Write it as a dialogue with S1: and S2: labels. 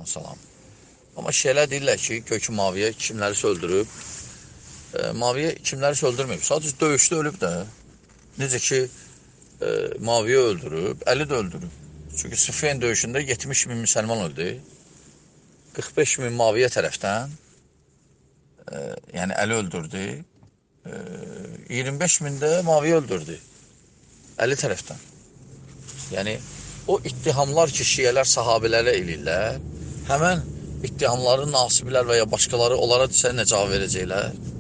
S1: salam. Amma şeylər deyirlər ki, Kökü Maviyə kimlərisə öldürüb. Maviyə kimlərisə öldürməyib. Sadəcə döyüşdə ölüb də. Necə ki, Maviyə öldürüb, Əli də öldürüb. Çünki Siffin döyüşündə 70 min müsəlman öldü. 45 min Maviyə tərəfdən, yəni Əli öldürdü. 25 min də Maviyə öldürdü. Əli tərəfdən. Yəni, o ittihamlar ki, şiyələr sahabilərə eləyirlər, həmən ittihamları nasiblər və ya başqaları onlara sən nə cavab verəcəklər?